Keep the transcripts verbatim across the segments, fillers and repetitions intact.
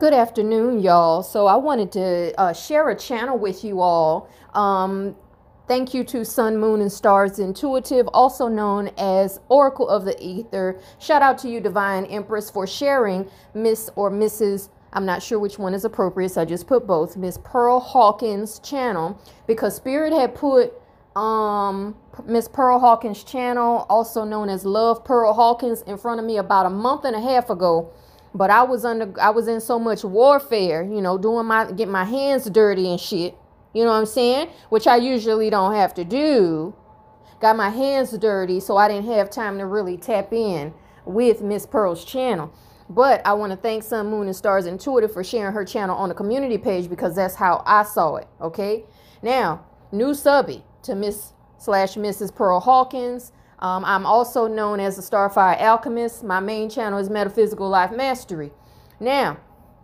Good afternoon, y'all. So I wanted to uh, share a channel with you all. Um, thank you to Sun, Moon, and Stars Intuitive, also known as Oracle of the Ether. Shout out to you, Divine Empress, for sharing Miss or Missus I'm not sure which one is appropriate, so I just put both. Miss Pearl Hawkins' channel, because Spirit had put um Miss Pearl Hawkins' channel, also known as Love Pearl Hawkins, in front of me about a month and a half ago. But I was under, I was in so much warfare, you know, doing my, getting my hands dirty and shit. You know what I'm saying? Which I usually don't have to do. Got my hands dirty, so I didn't have time to really tap in with Miss Pearl's channel. But I want to thank Sun, Moon, and Stars Intuitive for sharing her channel on the community page, because that's how I saw it. Okay. Now, new subby to Miss slash Missus Pearl Hawkins. Um, I'm also known as the Starfire Alchemist. My main channel is Metaphysical Life Mastery. Now,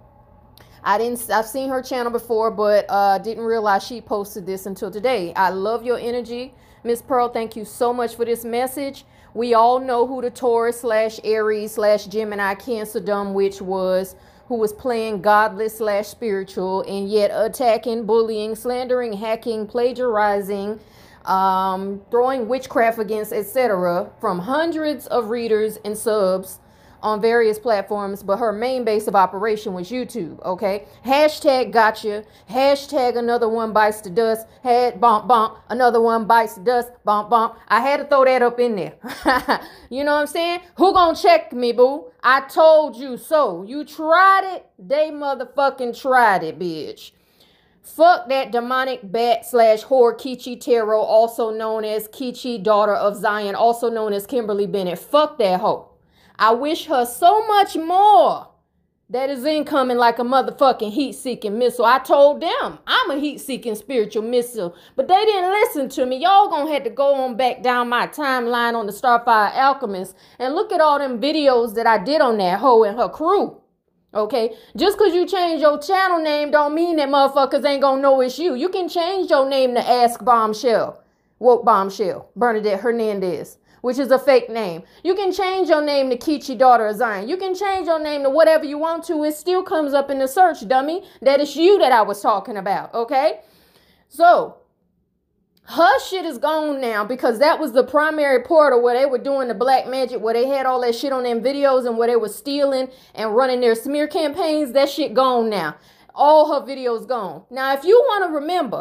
I didn't, I've seen her channel before, but uh, didn't realize she posted this until today. I love your energy, Miss Pearl. Thank you so much for this message. We all know who the Taurus slash Aries slash Gemini Cancer dumb witch was, who was playing godless slash spiritual and yet attacking, bullying, slandering, hacking, plagiarizing, Um, throwing witchcraft against, et cetera, from hundreds of readers and subs on various platforms, but her main base of operation was YouTube. Okay, hashtag gotcha, hashtag another one bites the dust, had bump bump, another one bites the dust, bump bump. I had to throw that up in there. You know what I'm saying? Who gonna check me, boo? I told you so. You tried it, they motherfucking tried it, bitch. Fuck that demonic bat slash whore Kichi Tarot, also known as Kichi, daughter of Zion, also known as Kimberly Bennett. Fuck that hoe. I wish her so much more. That is incoming like a motherfucking heat-seeking missile. I told them I'm a heat-seeking spiritual missile, but they didn't listen to me. Y'all gonna have to go on back down my timeline on the Starfire Alchemist and look at all them videos that I did on that hoe and her crew. Okay, just because you change your channel name don't mean that motherfuckers ain't gonna know it's you. You can change your name to Ask Bombshell, Woke Bombshell, Bernadette Hernandez, which is a fake name. You can change your name to Kichi, daughter of Zion. You can change your name to whatever you want to. It still comes up in the search, dummy. That is you that I was talking about, okay? So, her shit is gone now, because that was the primary portal where they were doing the black magic, where they had all that shit on them videos and where they were stealing and running their smear campaigns. That shit gone now. All her videos gone. Now, if you want to remember,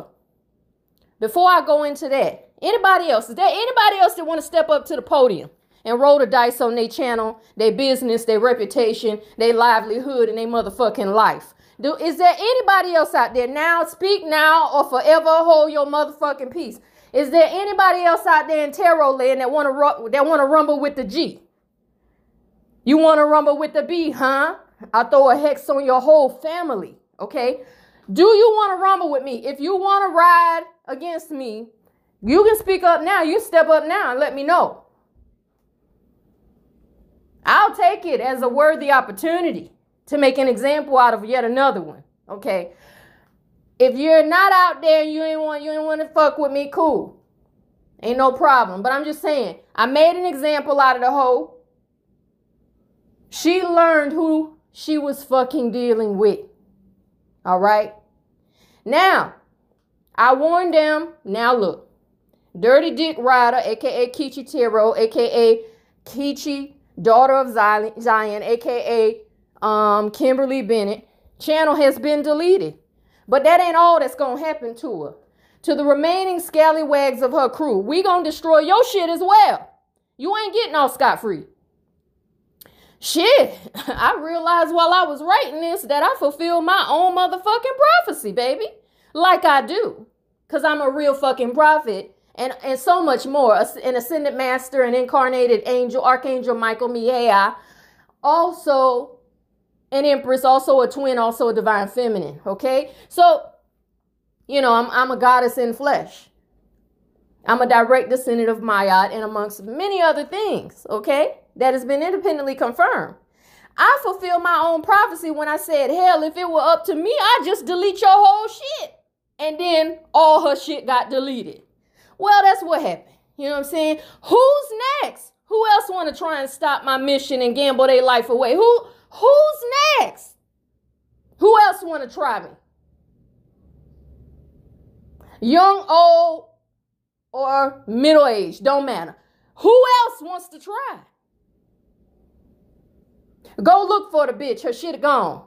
before I go into that, anybody else, is there anybody else that want to step up to the podium and roll the dice on their channel, their business, their reputation, their livelihood, and their motherfucking life? Do, is there anybody else out there now? Speak now or forever hold your motherfucking peace. Is there anybody else out there in tarot land that want to that want to rumble with the G? You want to rumble with the B, huh? I throw a hex on your whole family, okay? Do you want to rumble with me? If you want to ride against me, you can speak up now. You step up now and let me know. I'll take it as a worthy opportunity to make an example out of yet another one. Okay. If you're not out there and you ain't want you ain't want to fuck with me, cool. Ain't no problem. But I'm just saying, I made an example out of the hoe. She learned who she was fucking dealing with. All right. Now, I warned them. Now look. Dirty Dick Rider, aka Kichi Tarot, aka Kichi, daughter of Zion, aka Um, Kimberly Bennett channel has been deleted, but that ain't all that's gonna happen to her. To the remaining scallywags of her crew, we gonna destroy your shit as well. You ain't getting off scot-free. Shit, I realized while I was writing this that I fulfilled my own motherfucking prophecy, baby, like I do, cause I'm a real fucking prophet, and and so much more. An ascended master, an incarnated angel, Archangel Michael Miaia, also an empress, also a twin, also a divine feminine. Okay. So, you know, I'm, I'm a goddess in flesh. I'm a direct descendant of Ma'at, and amongst many other things. Okay. That has been independently confirmed. I fulfilled my own prophecy when I said, hell, if it were up to me, I'd just delete your whole shit. And then all her shit got deleted. Well, that's what happened. You know what I'm saying? Who's next? Who else want to try and stop my mission and gamble their life away? Who? Who's next? Who else want to try me? Young, old, or middle-aged, don't matter. Who else wants to try? Go look for the bitch. Her shit gone.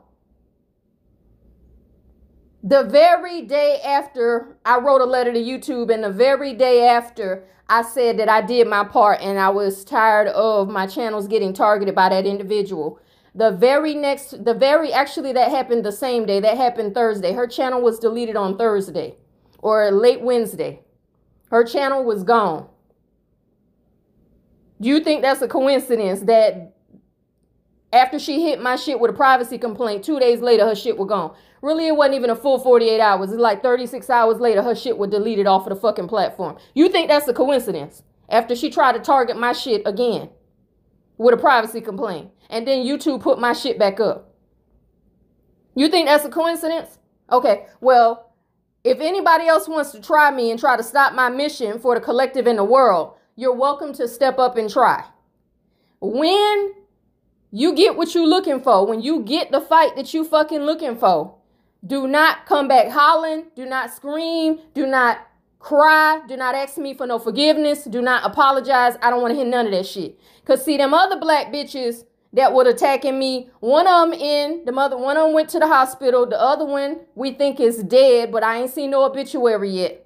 The very day after I wrote a letter to YouTube, and the very day after I said that I did my part and I was tired of my channels getting targeted by that individual, the very next, the very, actually that happened the same day. That happened Thursday. Her channel was deleted on Thursday or late Wednesday. Her channel was gone. Do you think that's a coincidence that after she hit my shit with a privacy complaint, two days later, her shit was gone? Really, it wasn't even a full forty-eight hours. It's like thirty-six hours later, her shit was deleted off of the fucking platform. You think that's a coincidence? After she tried to target my shit again with a privacy complaint, and then YouTube put my shit back up. You think that's a coincidence? Okay, well, if anybody else wants to try me and try to stop my mission for the collective in the world, you're welcome to step up and try. When you get what you're looking for, when you get the fight that you fucking looking for, do not come back hollering. Do not scream. Do not cry. Do not ask me for no forgiveness. Do not apologize. I don't want to hear none of that shit. Because see, them other black bitches that were attacking me, one of them in, the mother, one of them went to the hospital. The other one we think is dead, but I ain't seen no obituary yet.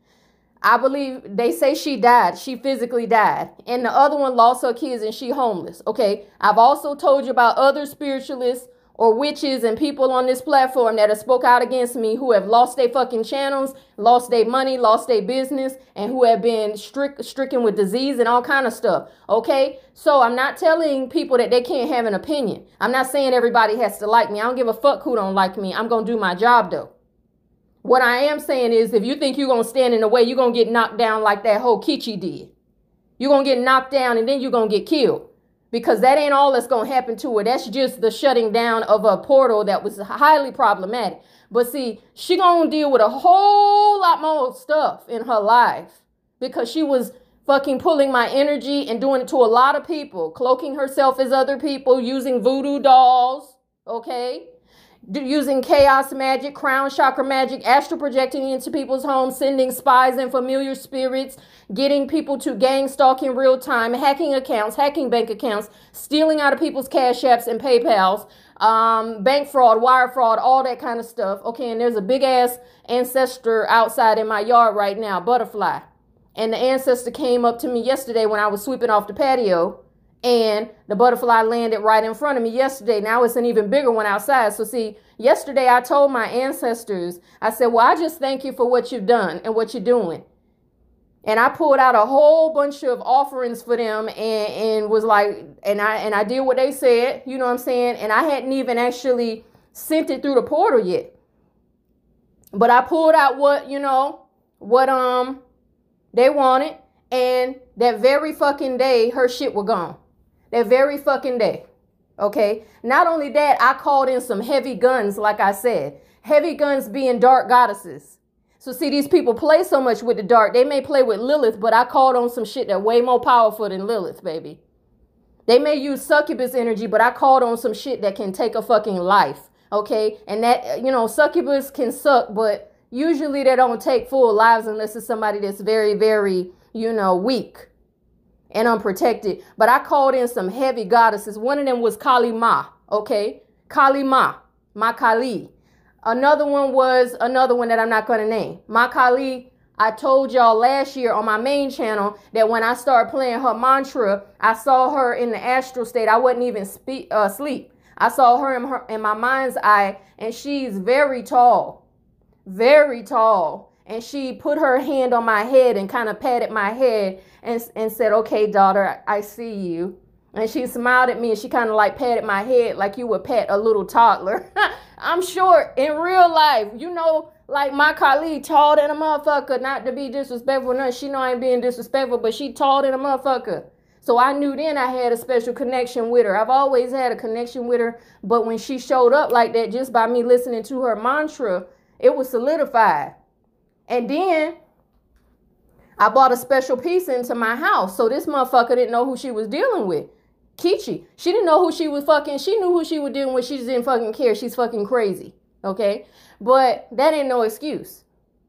I believe they say she died. She physically died. And the other one lost her kids and she homeless. Okay. I've also told you about other spiritualists or witches and people on this platform that have spoke out against me, who have lost their fucking channels, lost their money, lost their business, and who have been strict, stricken with disease and all kind of stuff. Okay. So I'm not telling people that they can't have an opinion. I'm not saying everybody has to like me. I don't give a fuck who don't like me. I'm going to do my job though. What I am saying is, if you think you're going to stand in the way, you're going to get knocked down like that whole Kichi did. You're going to get knocked down and then you're going to get killed. Because that ain't all that's going to happen to her. That's just the shutting down of a portal that was highly problematic. But see, she going to deal with a whole lot more stuff in her life. Because she was fucking pulling my energy and doing it to a lot of people. Cloaking herself as other people, using voodoo dolls. Okay? Using chaos magic, crown chakra magic, astral projecting into people's homes, sending spies and familiar spirits, getting people to gang stalk in real time, hacking accounts, hacking bank accounts, stealing out of people's cash apps and PayPals, um, bank fraud, wire fraud, all that kind of stuff. Okay, and there's a big ass ancestor outside in my yard right now, butterfly. And the ancestor came up to me yesterday when I was sweeping off the patio. And the butterfly landed right in front of me yesterday. Now it's an even bigger one outside. So see, yesterday I told my ancestors, I said, well, I just thank you for what you've done and what you're doing. And I pulled out a whole bunch of offerings for them and, and was like, and I, and I did what they said, you know what I'm saying? And I hadn't even actually sent it through the portal yet. But I pulled out what, you know, what, um, they wanted. And that very fucking day, her shit was gone. That very fucking day. Okay. Not only that, I called in some heavy guns, like I said. Heavy guns being dark goddesses. So see, these people play so much with the dark. They may play with Lilith, but I called on some shit that way more powerful than Lilith, baby. They may use succubus energy, but I called on some shit that can take a fucking life. Okay. And that, you know, succubus can suck, but usually they don't take full lives unless it's somebody that's very, very, you know, weak and unprotected. But I called in some heavy goddesses. One of them was Kali Ma. Okay. Kali Ma. Ma Kali. Another one was another one that I'm not going to name. Ma Kali. I told y'all last year on my main channel that when I started playing her mantra, I saw her in the astral state. I wasn't even speak, uh, sleep. I saw her in, her in my mind's eye, and she's very tall. Very tall. And she put her hand on my head and kind of patted my head and, and said, okay, daughter, I see you. And she smiled at me and she kind of like patted my head like you would pat a little toddler. I'm sure in real life, you know, like my colleague, tall than a motherfucker, not to be disrespectful. No, she know I ain't being disrespectful, but she tall than a motherfucker. So I knew then I had a special connection with her. I've always had a connection with her. But when she showed up like that, just by me listening to her mantra, it was solidified. And then I bought a special piece into my house. So this motherfucker didn't know who she was dealing with. Kichi. She didn't know who she was fucking. She knew who she was dealing with. She just didn't fucking care. She's fucking crazy. Okay. But that ain't no excuse.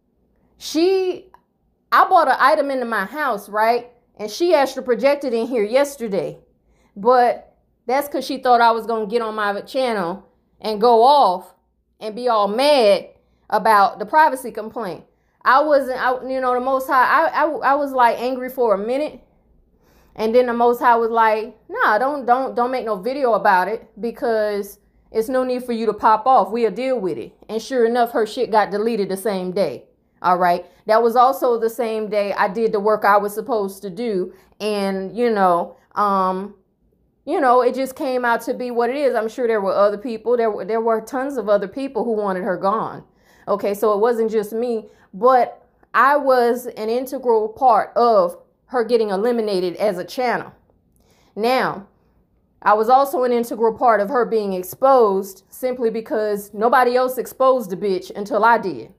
She, I bought an item into my house, right? And she actually projected in here yesterday. But that's because she thought I was going to get on my channel and go off and be all mad about the privacy complaint. I wasn't, I, you know, the Most High, I, I, I was like angry for a minute. And then the Most High was like, nah, don't, don't, don't make no video about it because it's no need for you to pop off. We'll deal with it. And sure enough, her shit got deleted the same day. All right. That was also the same day I did the work I was supposed to do. And, you know, um, you know, it just came out to be what it is. I'm sure there were other people. There were, there were tons of other people who wanted her gone. Okay. So it wasn't just me, but I was an integral part of her getting eliminated as a channel. Now, I was also an integral part of her being exposed simply because nobody else exposed the bitch until I did.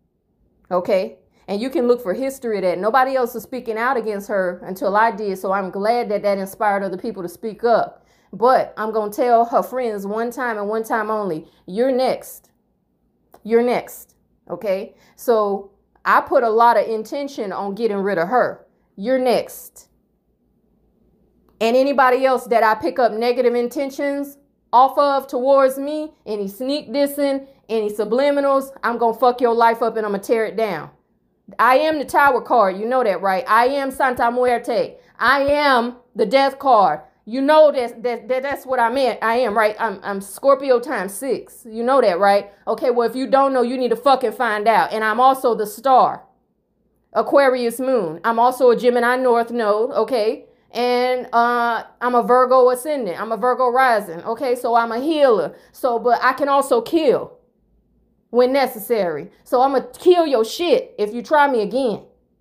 Okay? And you can look for history of that. Nobody else was speaking out against her until I did. So I'm glad that that inspired other people to speak up. But I'm going to tell her friends one time and one time only, you're next. You're next. Okay? So I put a lot of intention on getting rid of her. You're next. And anybody else that I pick up negative intentions off of towards me, any sneak dissing, any subliminals, I'm going to fuck your life up and I'm going to tear it down. I am the Tower card. You know that, right? I am Santa Muerte. I am the Death card. You know that, that, that that's what I meant. I am, right? I'm, I'm Scorpio times six. You know that, right? Okay, well, if you don't know, you need to fucking find out. And I'm also the Star. Aquarius moon. I'm also a Gemini North node, okay? And uh, I'm a Virgo ascendant. I'm a Virgo rising, okay? So I'm a healer. So, but I can also kill when necessary. So I'm going to kill your shit if you try me again.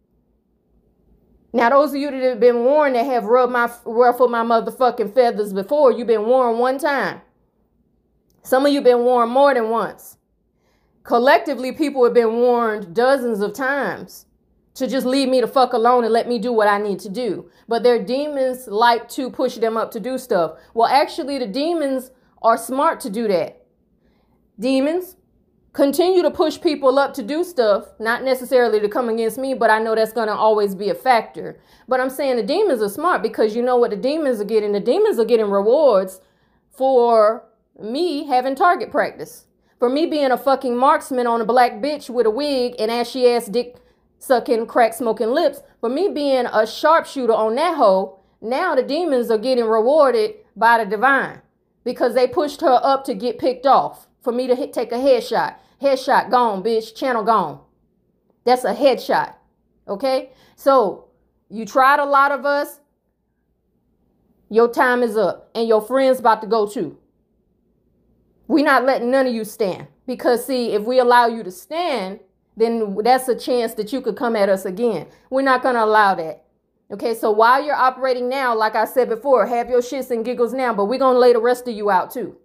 Now, those of you that have been warned that have rubbed my, ruffled my motherfucking feathers before, you've been warned one time. Some of you been warned more than once. Collectively, people have been warned dozens of times to just leave me the fuck alone and let me do what I need to do. But their demons like to push them up to do stuff. Well, actually, the demons are smart to do that. Demons continue to push people up to do stuff, not necessarily to come against me, but I know that's going to always be a factor. But I'm saying the demons are smart because you know what the demons are getting? The demons are getting rewards for me having target practice. For me being a fucking marksman on a black bitch with a wig and ashy ass dick sucking, crack smoking lips. For me being a sharpshooter on that hoe, now the demons are getting rewarded by the divine because they pushed her up to get picked off. For me to hit, take a headshot. Headshot gone, bitch. Channel gone. That's a headshot. Okay? So, you tried a lot of us. Your time is up. And your friend's about to go too. We're not letting none of you stand. Because, see, if we allow you to stand, then that's a chance that you could come at us again. We're not going to allow that. Okay, so while you're operating now, like I said before, have your shits and giggles now, but we're going to lay the rest of you out too.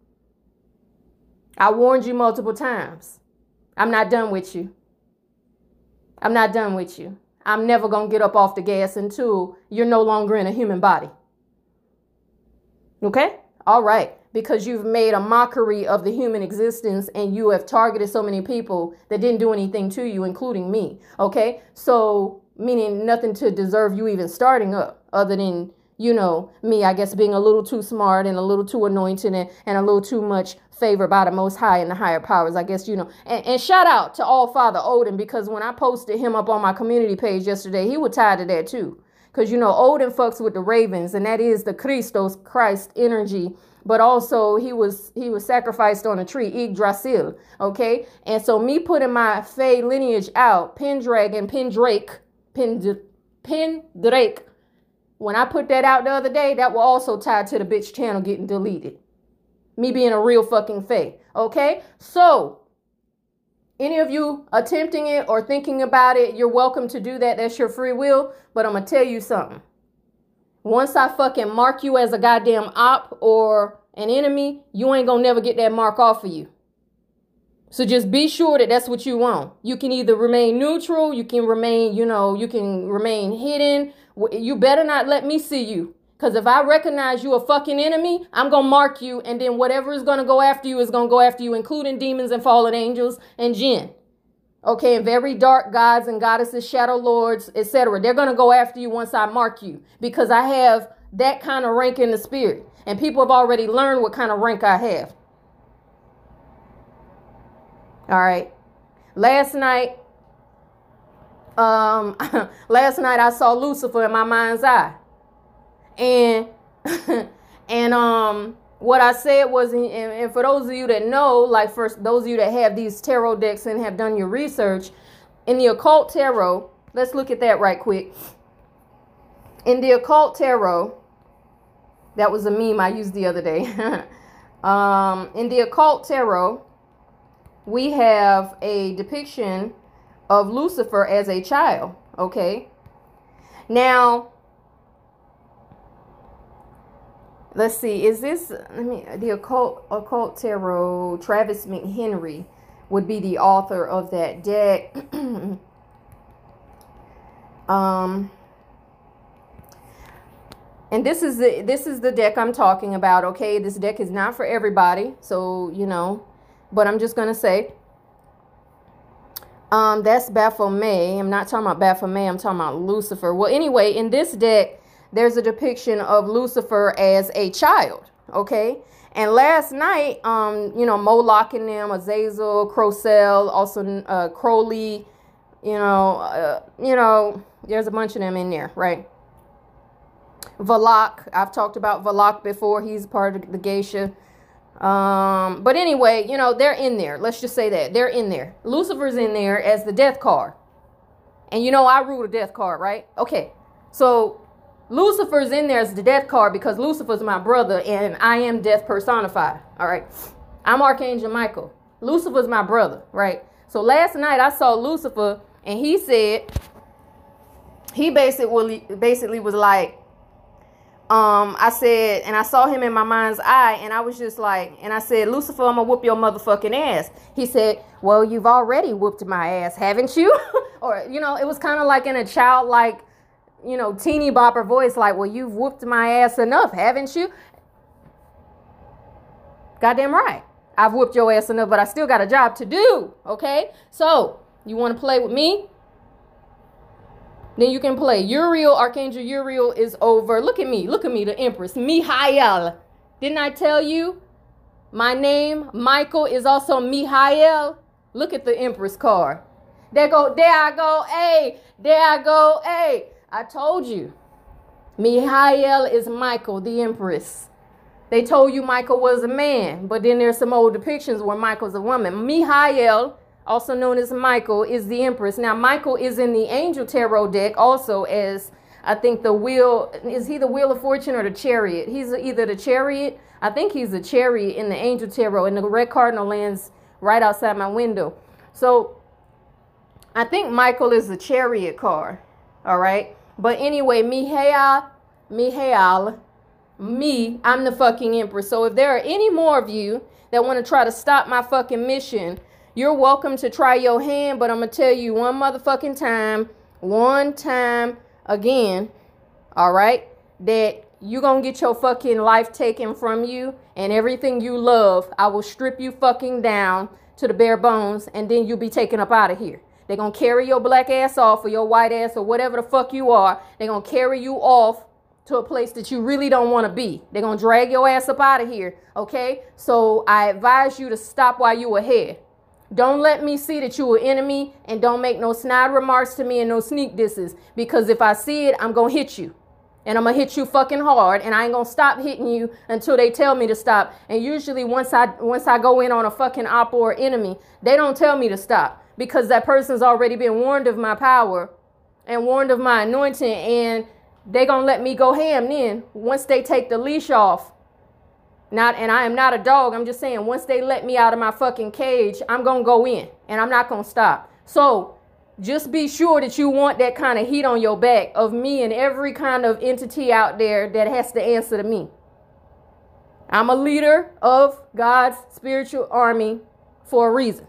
I warned you multiple times. I'm not done with you. I'm not done with you. I'm never going to get up off the gas until you're no longer in a human body. Okay? All right. Because you've made a mockery of the human existence and you have targeted so many people that didn't do anything to you, including me. Okay? So, meaning nothing to deserve you even starting up other than, you know, me, I guess, being a little too smart and a little too anointed and, and a little too much favored by the Most High and the higher powers, I guess, you know. And, and shout out to All Father Odin, because when I posted him up on my community page yesterday, he was tied to that too. Because, you know, Odin fucks with the ravens, and that is the Christos, Christ energy. But also he was he was sacrificed on a tree, Yggdrasil, okay? And so me putting my Fae lineage out, Pendragon, Pendrake, Pend, Pendrake, when I put that out the other day, that was also tied to the bitch channel getting deleted. Me being a real fucking Fae, okay? So, any of you attempting it or thinking about it, you're welcome to do that. That's your free will. But I'm going to tell you something. Once I fucking mark you as a goddamn op or an enemy, you ain't going to never get that mark off of you. So just be sure that that's what you want. You can either remain neutral. You can remain, you know, you can remain hidden. You better not let me see you. Because if I recognize you a fucking enemy, I'm going to mark you. And then whatever is going to go after you is going to go after you, including demons and fallen angels and jinn. Okay, and very dark gods and goddesses, shadow lords, et cetera. They're going to go after you once I mark you. Because I have that kind of rank in the spirit. And people have already learned what kind of rank I have. All right. Last night, um, last night I saw Lucifer in my mind's eye. And, and, um, what I said was, and, and for those of you that know, like for those of you that have these tarot decks and have done your research, in the occult tarot, let's look at that right quick. In the occult tarot, that was a meme I used the other day. um, in the occult tarot, we have a depiction of Lucifer as a child. Okay. Now, let's see, is this, let me, the occult, occult tarot, Travis McHenry would be the author of that deck. um, and this is the, this is the deck I'm talking about. Okay. This deck is not for everybody. So, you know, but I'm just going to say, um, that's Baphomet. I'm not talking about Baphomet. I'm talking about Lucifer. Well, anyway, in this deck, there's a depiction of Lucifer as a child, okay? And last night, um, you know, Moloch and them, Azazel, Crowcell, also uh, Crowley, you know, uh, you know, there's a bunch of them in there, right? Valak, I've talked about Valak before. He's part of the Geisha. Um, but anyway, you know, they're in there. Let's just say that. They're in there. Lucifer's in there as the death card. And you know, I rule the death card, right? Okay, so Lucifer's in there as the death card because Lucifer's my brother and I am death personified. All right. I'm Archangel Michael. Lucifer's my brother. Right. So last night I saw Lucifer and he said, he basically, basically was like, um, I said, and I saw him in my mind's eye and I was just like, and I said, Lucifer, I'm gonna whoop your motherfucking ass. He said, well, you've already whooped my ass, haven't you? Or, you know, it was kind of like in a childlike, you know, teeny bopper voice, like, well, you've whooped my ass enough, haven't you? Goddamn right. I've whooped your ass enough, but I still got a job to do. Okay. So you want to play with me? Then you can play. Uriel, Archangel Uriel is over. Look at me. Look at me, the Empress. Mihail. Didn't I tell you? My name, Michael, is also Mihail. Look at the Empress card. There go. There I go. Hey. There I go. Hey. I told you, Mihail is Michael, the Empress. They told you Michael was a man, but then there's some old depictions where Michael's a woman. Mihail, also known as Michael, is the Empress. Now, Michael is in the Angel Tarot deck also as, I think, the wheel. Is he the Wheel of Fortune or the Chariot? He's either the Chariot. I think he's the Chariot in the Angel Tarot, and the red cardinal lands right outside my window. So I think Michael is the Chariot card. All right. But anyway, Mihail, Mihail, me, I'm the fucking Empress. So if there are any more of you that want to try to stop my fucking mission, you're welcome to try your hand. But I'm going to tell you one motherfucking time, one time again, all right, that you're going to get your fucking life taken from you and everything you love. I will strip you fucking down to the bare bones and then you'll be taken up out of here. They're going to carry your black ass off or your white ass or whatever the fuck you are. They're going to carry you off to a place that you really don't want to be. They're going to drag your ass up out of here. Okay. So I advise you to stop while you ahead. Don't let me see that you're an enemy and don't make no snide remarks to me and no sneak disses. Because if I see it, I'm going to hit you. And I'm going to hit you fucking hard. And I ain't going to stop hitting you until they tell me to stop. And usually once I once I go in on a fucking op or enemy, they don't tell me to stop. Because that person's already been warned of my power and warned of my anointing. And they going to let me go ham then once they take the leash off. Not, and I am not a dog. I'm just saying once they let me out of my fucking cage, I'm going to go in. And I'm not going to stop. So just be sure that you want that kind of heat on your back of me and every kind of entity out there that has to answer to me. I'm a leader of God's spiritual army for a reason.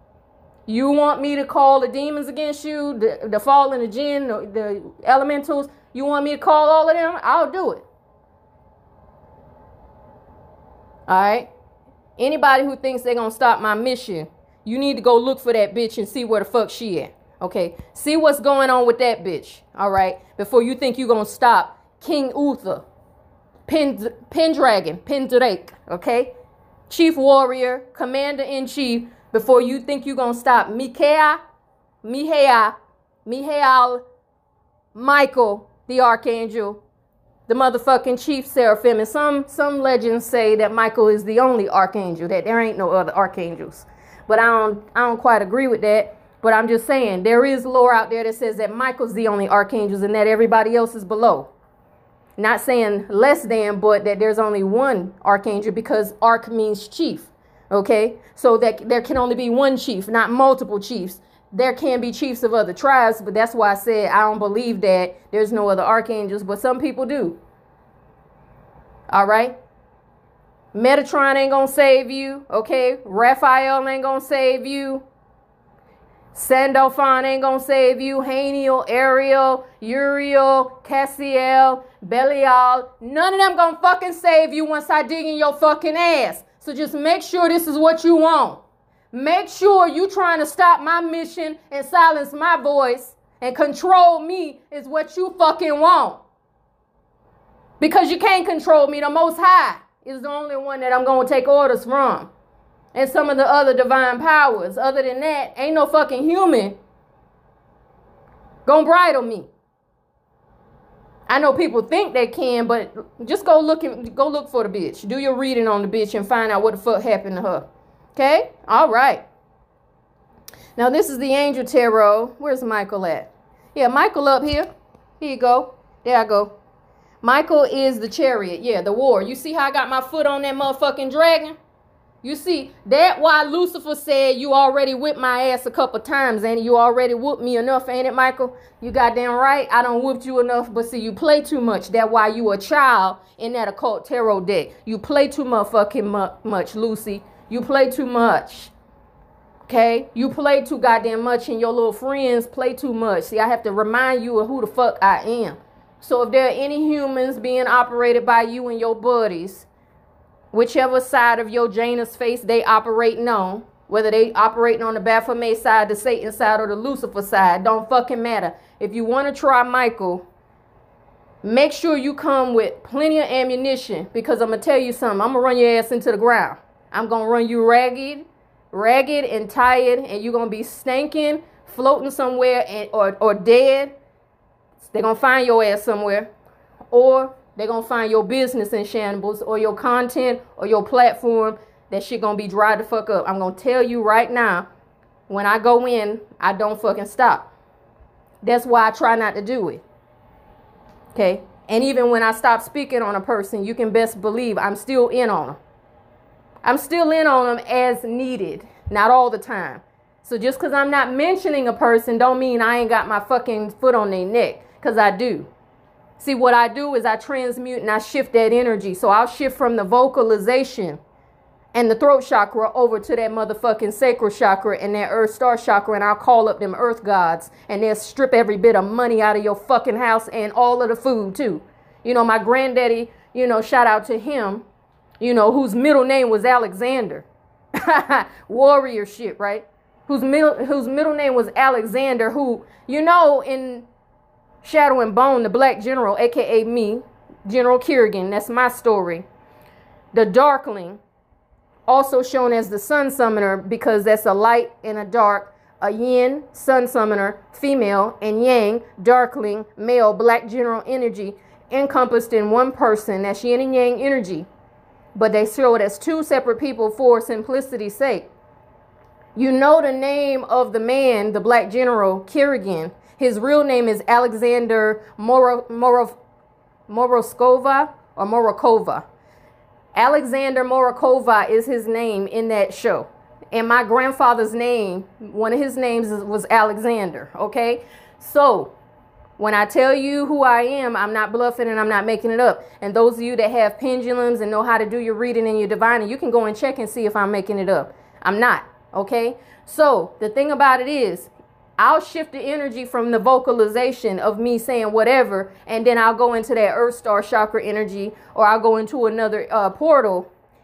You want me to call the demons against you, the, the fallen, the jinn, the, the elementals. You want me to call all of them? I'll do it. All right. Anybody who thinks they're going to stop my mission, you need to go look for that bitch and see where the fuck she at. Okay. See what's going on with that bitch. All right. Before you think you're going to stop King Uther, Pen, Pendragon, Pendrake. Okay. Chief warrior, commander in chief. Before you think you're going to stop Mikael, Mihail, Mihail, Michael, the archangel, the motherfucking chief seraphim. And some, some legends say that Michael is the only archangel, that there ain't no other archangels. But I don't, I don't quite agree with that. But I'm just saying, there is lore out there that says that Michael's the only archangel and that everybody else is below. Not saying less than, but that there's only one archangel because arch means chief. Okay? So that there can only be one chief, not multiple chiefs. There can be chiefs of other tribes, but that's why I said I don't believe that there's no other archangels, but some people do. All right? Metatron ain't gonna save you, okay? Raphael ain't gonna save you. Sandalphon ain't gonna save you. Haniel, Ariel, Uriel, Cassiel, Belial. None of them gonna fucking save you once I dig in your fucking ass. So just make sure this is what you want. Make sure you trying to stop my mission and silence my voice and control me is what you fucking want. Because you can't control me. The Most High is the only one that I'm going to take orders from. And some of the other divine powers. Other than that, ain't no fucking human gonna bridle me. I know people think they can, but just go look and go look for the bitch. Do your reading on the bitch and find out what the fuck happened to her. Okay? All right. Now, this is the Angel Tarot. Where's Michael at? Yeah, Michael up here. Here you go. There I go. Michael is the Chariot. Yeah, the war. You see how I got my foot on that motherfucking dragon? You see, that why Lucifer said you already whipped my ass a couple times, and you already whooped me enough, ain't it, Michael? You goddamn right. I done whooped you enough, but see, you play too much. That's why you a child in that occult tarot deck. You play too motherfucking mu- much, Lucy. You play too much. Okay? You play too goddamn much, and your little friends play too much. See, I have to remind you of who the fuck I am. So if there are any humans being operated by you and your buddies, whichever side of your Janus face they operating on, whether they operating on the Baphomet side, the Satan side, or the Lucifer side, don't fucking matter. If you want to try Michael, make sure you come with plenty of ammunition, because I'm going to tell you something. I'm going to run your ass into the ground. I'm going to run you ragged, ragged and tired, and you're going to be stinking, floating somewhere, and, or, or dead. They're going to find your ass somewhere. Or they're going to find your business in shambles, or your content, or your platform. That shit going to be dry the fuck up. I'm going to tell you right now, when I go in, I don't fucking stop. That's why I try not to do it. Okay? And even when I stop speaking on a person, you can best believe I'm still in on them. I'm still in on them as needed. Not all the time. So just because I'm not mentioning a person don't mean I ain't got my fucking foot on their neck. Because I do. See, what I do is I transmute and I shift that energy. So I'll shift from the vocalization and the throat chakra over to that motherfucking sacral chakra and that earth star chakra. And I'll call up them earth gods. And they'll strip every bit of money out of your fucking house and all of the food too. You know, my granddaddy, you know, shout out to him, you know, whose middle name was Alexander. Warrior shit, right? Whose middle, whose middle name was Alexander, who, you know, in Shadow and Bone, the Black General, a k a me, General Kerrigan, that's my story. The Darkling, also shown as the Sun Summoner, because that's a light and a dark, a yin, Sun Summoner, female, and yang, Darkling, male, Black General energy, encompassed in one person. That's yin and yang energy. But they show it as two separate people for simplicity's sake. You know the name of the man, the Black General, Kerrigan. His real name is Alexander Moro, Moro, Moroskova or Morokova. Alexander Morokova is his name in that show. And my grandfather's name, one of his names was Alexander. Okay? So, when I tell you who I am, I'm not bluffing and I'm not making it up. And those of you that have pendulums and know how to do your reading and your divining, you can go and check and see if I'm making it up. I'm not. Okay? So, the thing about it is, I'll shift the energy from the vocalization of me saying whatever, and then I'll go into that earth star chakra energy, or I'll go into another uh, portal,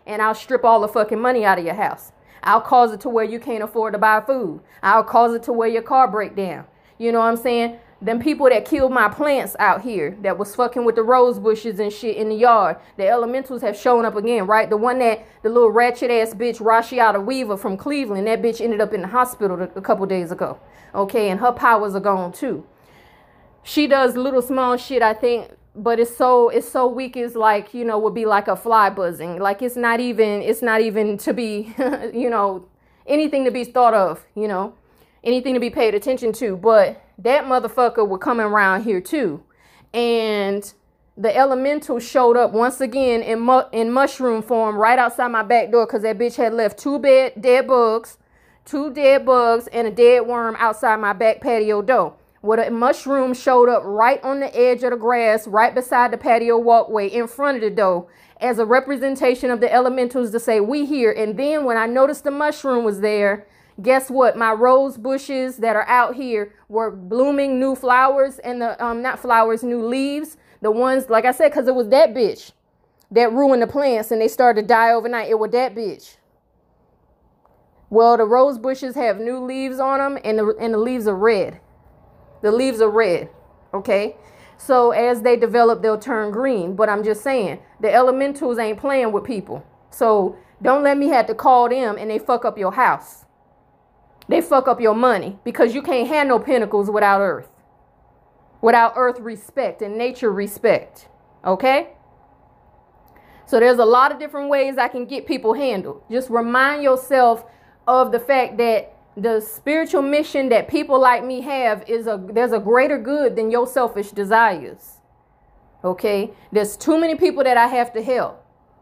and I'll strip all the fucking money out of your house. I'll cause it to where you can't afford to buy food. I'll cause it to where your car break down. You know what I'm saying? Them people that killed my plants out here that was fucking with the rose bushes and shit in the yard, the elementals have shown up again, right? The one that, the little ratchet ass bitch, Rashiata Weaver from Cleveland, that bitch ended up in the hospital a couple days ago. Okay, and her powers are gone too. She does little small shit, I think, but it's so, it's so weak. It's like, you know, would be like a fly buzzing. Like it's not even, it's not even to be, you know, anything to be thought of, you know, anything to be paid attention to. But that motherfucker would come around here too. And the elemental showed up once again in mu in mushroom form right outside my back door, because that bitch had left two bed dead bugs, two dead bugs, and a dead worm outside my back patio door. Well, a mushroom showed up right on the edge of the grass, right beside the patio walkway in front of the door, as a representation of the elementals to say, we here. And then when I noticed the mushroom was there, guess what? My rose bushes that are out here were blooming new flowers, and the, um, not flowers, new leaves. The ones, like I said, because it was that bitch that ruined the plants and they started to die overnight. It was that bitch. Well, the rose bushes have new leaves on them, and the, and the leaves are red. The leaves are red. Okay. So as they develop, they'll turn green. But I'm just saying, the elementals ain't playing with people. So don't let me have to call them and they fuck up your house. They fuck up your money, because you can't have no pinnacles without earth. Without earth respect and nature respect. Okay? So there's a lot of different ways I can get people handled. Just remind yourself of the fact that the spiritual mission that people like me have is a, there's a greater good than your selfish desires. Okay? There's too many people that I have to help.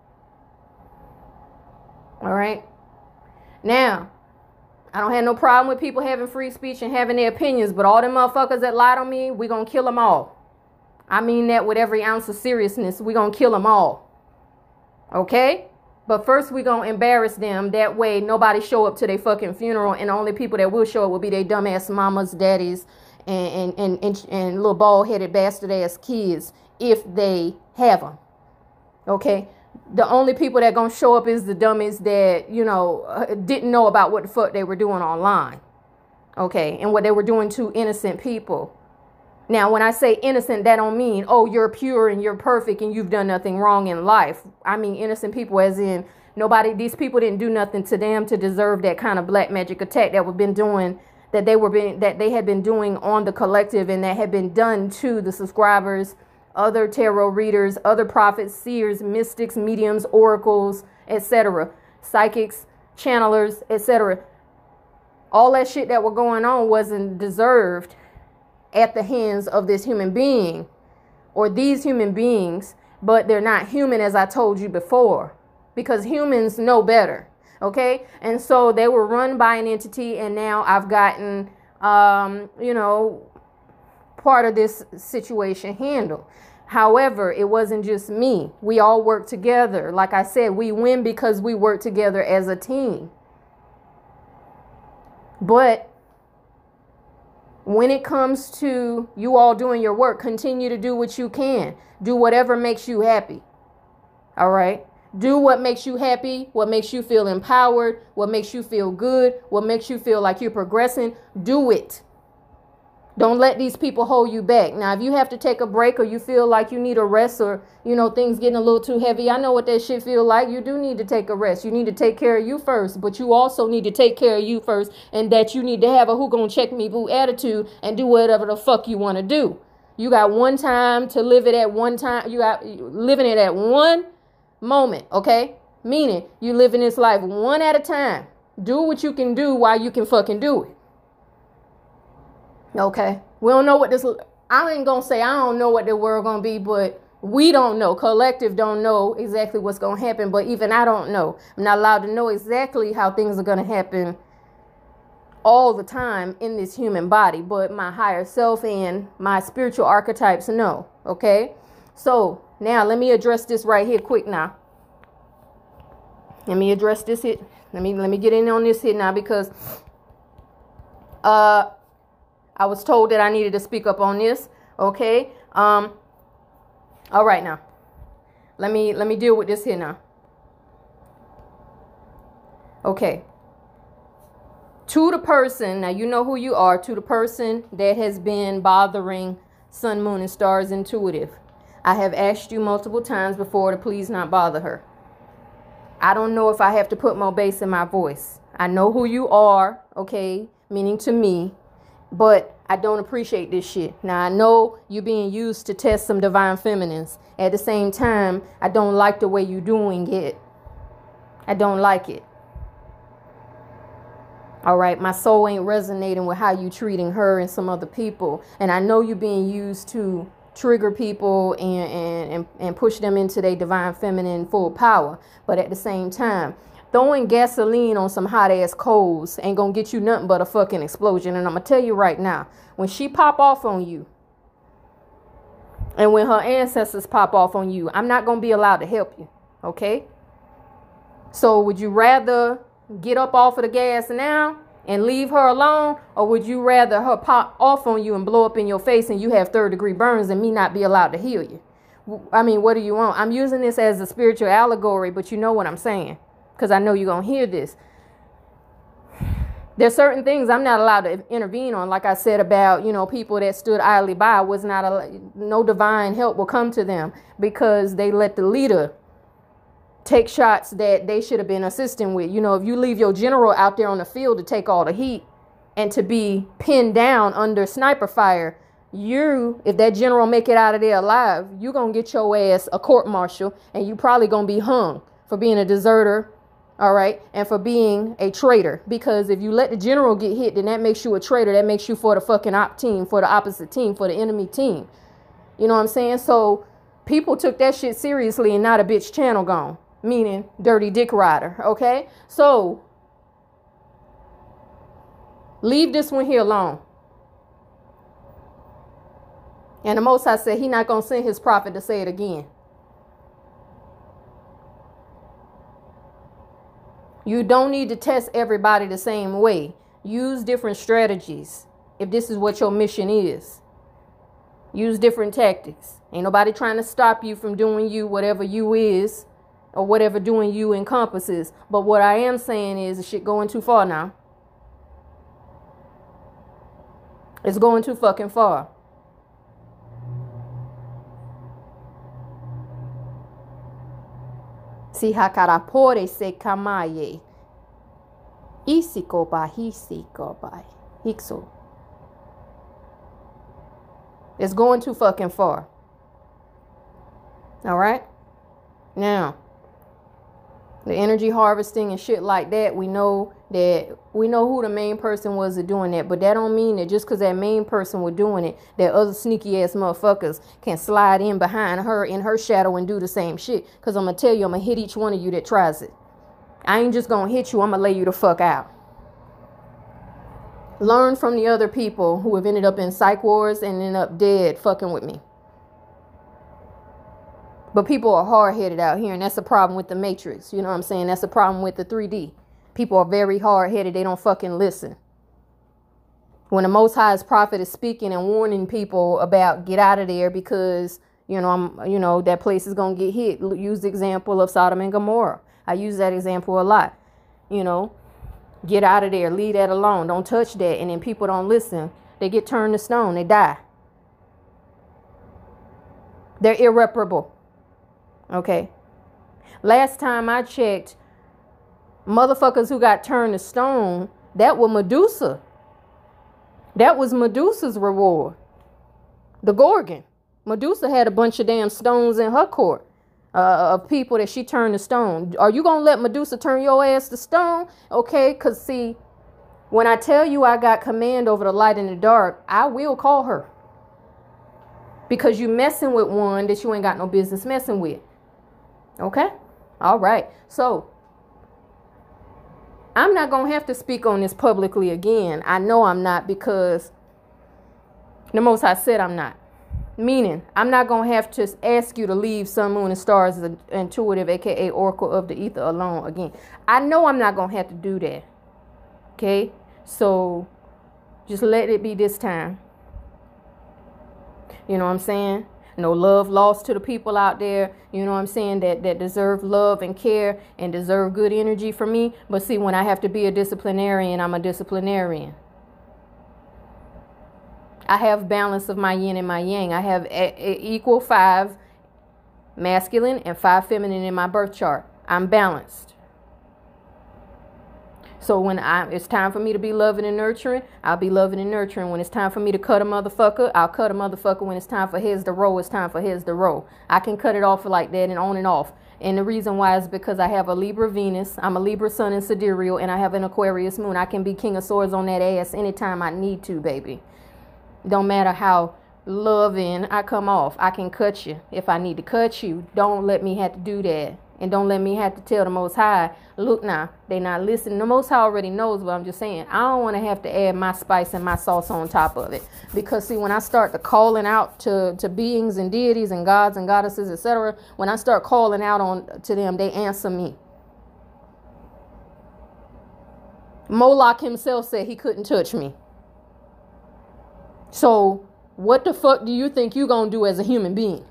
All right? Now, I don't have no problem with people having free speech and having their opinions, but all them motherfuckers that lied on me, we gonna kill them all. I mean that with every ounce of seriousness. We gonna kill them all. Okay? But first we gonna embarrass them. That way nobody show up to their fucking funeral, and the only people that will show up will be their dumbass mamas, daddies, and, and, and, and, and little bald-headed bastard-ass kids, if they have them. Okay? The only people that gonna show up is the dummies that, you know, uh, didn't know about what the fuck they were doing online. Okay, and what they were doing to innocent people. Now, when I say innocent, that don't mean, oh, you're pure and you're perfect and you've done nothing wrong in life. I mean innocent people as in nobody, these people didn't do nothing to them to deserve that kind of black magic attack that we've been doing, that they were being, that they had been doing on the collective, and that had been done to the subscribers, other tarot readers, other prophets, seers, mystics, mediums, oracles, et cetera, psychics, channelers, et cetera. All that shit that were going on wasn't deserved at the hands of this human being or these human beings, but they're not human, as I told you before, because humans know better. Okay. And so they were run by an entity, and now I've gotten, um, you know, part of this situation handled. However, it wasn't just me. We all work together. Like I said, we win because we work together as a team. But when it comes to you all doing your work, continue to do what you can. Do whatever makes you happy. All right? Do what makes you happy, what makes you feel empowered, what makes you feel good, what makes you feel like you're progressing. Do it. Don't let these people hold you back. Now, if you have to take a break, or you feel like you need a rest, or, you know, things getting a little too heavy, I know what that shit feel like. You do need to take a rest. You need to take care of you first, but you also need to take care of you first, and that you need to have a who gonna check me boo attitude and do whatever the fuck you want to do. You got one time to live it at one time. You got living it at one moment. Okay. Meaning you living this life one at a time. Do what you can do while you can fucking do it. Okay, we don't know what this, I ain't gonna say I don't know what the world gonna be, but we don't know. Collective don't know exactly what's gonna happen, but even I don't know. I'm not allowed to know exactly how things are gonna happen all the time in this human body, but my higher self and my spiritual archetypes know. Okay, so now let me address this right here quick now. Let me address this here. Let me, let me get in on this here now, because uh, I was told that I needed to speak up on this. Okay. Um, all right now. Let me let me deal with this here now. Okay. To the person, now you know who you are, to the person that has been bothering Sun, Moon, and Stars Intuitive, I have asked you multiple times before to please not bother her. I don't know if I have to put more bass in my voice. I know who you are, okay, meaning to me, but I don't appreciate this shit. Now, I know you're being used to test some divine feminines. At the same time, I don't like the way you're doing it. I don't like it. All right, my soul ain't resonating with how you treating her and some other people. And I know you're being used to trigger people and, and, and, and push them into their divine feminine full power. But at the same time, throwing gasoline on some hot ass coals ain't gonna get you nothing but a fucking explosion. And I'm gonna tell you right now, when she pop off on you, and when her ancestors pop off on you, I'm not gonna be allowed to help you. Okay? So would you rather get up off of the gas now and leave her alone, or would you rather her pop off on you and blow up in your face and you have third degree burns and me not be allowed to heal you? I mean, what do you want? I'm using this as a spiritual allegory, but you know what I'm saying, because I know you're gonna hear this. There's certain things I'm not allowed to intervene on, like I said about, you know, people that stood idly by. Was not a, no divine help will come to them because they let the leader take shots that they should have been assisting with. You know, if you leave your general out there on the field to take all the heat and to be pinned down under sniper fire, you, if that general make it out of there alive, you're going to get your ass a court martial, and you probably going to be hung for being a deserter, all right, and for being a traitor. Because if you let the general get hit, then that makes you a traitor. That makes you for the fucking op team, for the opposite team, for the enemy team. You know what I'm saying? So people took that shit seriously, and not a bitch channel gone. Meaning dirty dick rider. Okay, so leave this one here alone. And the Most High said he not gonna send his prophet to say it again. You don't need to test everybody the same way. Use different strategies if this is what your mission is. Use different tactics. Ain't nobody trying to stop you from doing you, whatever you is, or whatever doing you encompasses. But what I am saying is the shit going too far now. It's going too fucking far. Si hakarapore se kamaye. Isiko ba hisiko ba hikso. It's going too fucking far. All right? Now, the energy harvesting and shit like that, we know that we know who the main person was doing that, but that don't mean that just because that main person was doing it, that other sneaky ass motherfuckers can slide in behind her in her shadow and do the same shit. Because I'm gonna tell you, I'm gonna hit each one of you that tries it. I ain't just gonna hit you, I'm gonna lay you the fuck out. Learn from the other people who have ended up in psych wards and ended up dead fucking with me. But people are hard-headed out here, and that's a problem with the Matrix. You know what I'm saying? That's a problem with the three D. People are very hard-headed. They don't fucking listen. When the Most High's prophet is speaking and warning people about get out of there because, you know, I'm, you know, that place is going to get hit. Use the example of Sodom and Gomorrah. I use that example a lot. You know, get out of there. Leave that alone. Don't touch that. And then people don't listen. They get turned to stone. They die. They're irreparable. Okay. Last time I checked, motherfuckers who got turned to stone, that was Medusa. That was Medusa's reward. The Gorgon. Medusa had a bunch of damn stones in her court uh, of people that she turned to stone. Are you going to let Medusa turn your ass to stone? Okay, because see, when I tell you I got command over the light and the dark, I will call her. Because you messing with one that you ain't got no business messing with. Okay? All right. So, I'm not going to have to speak on this publicly again. I know I'm not, because the Most High said I'm not. Meaning, I'm not going to have to ask you to leave Sun, Moon, and Stars Intuitive, a k a. Oracle of the Ether, alone again. I know I'm not going to have to do that. Okay? So, just let it be this time. You know what I'm saying? No love lost to the people out there, you know what I'm saying, that, that deserve love and care and deserve good energy from me. But see, when I have to be a disciplinarian, I'm a disciplinarian. I have balance of my yin and my yang. I have a, a equal five masculine and five feminine in my birth chart. I'm balanced. So when I, it's time for me to be loving and nurturing, I'll be loving and nurturing. When it's time for me to cut a motherfucker, I'll cut a motherfucker. When it's time for his to roll, it's time for his to roll. I can cut it off like that and on and off. And the reason why is because I have a Libra Venus, I'm a Libra Sun in Sidereal, and I have an Aquarius Moon. I can be King of Swords on that ass anytime I need to, baby. Don't matter how loving I come off. I can cut you if I need to cut you. Don't let me have to do that. And don't let me have to tell the Most High, look now, they not listening. The Most High already knows what I'm just saying. I don't want to have to add my spice and my sauce on top of it. Because, see, when I start to calling out to, to beings and deities and gods and goddesses, et cetera, when I start calling out on to them, they answer me. Moloch himself said he couldn't touch me. So what the fuck do you think you're going to do as a human being?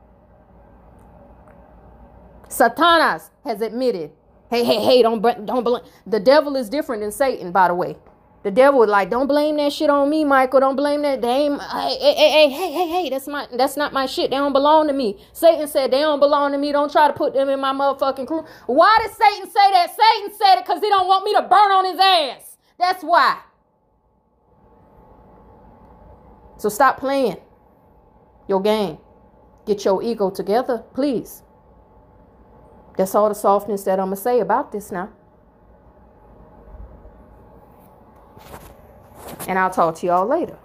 Satanas has admitted, hey, hey, hey, don't, don't blame. The devil is different than Satan, by the way. The devil is like, don't blame that shit on me, Michael. Don't blame that. They ain't, hey, hey, hey, hey, hey, hey, that's my, that's not my shit. They don't belong to me. Satan said they don't belong to me. Don't try to put them in my motherfucking crew. Why did Satan say that? Satan said it because he don't want me to burn on his ass. That's why. So stop playing your game. Get your ego together, please. That's all the softness that I'm going to say about this now. And I'll talk to y'all later.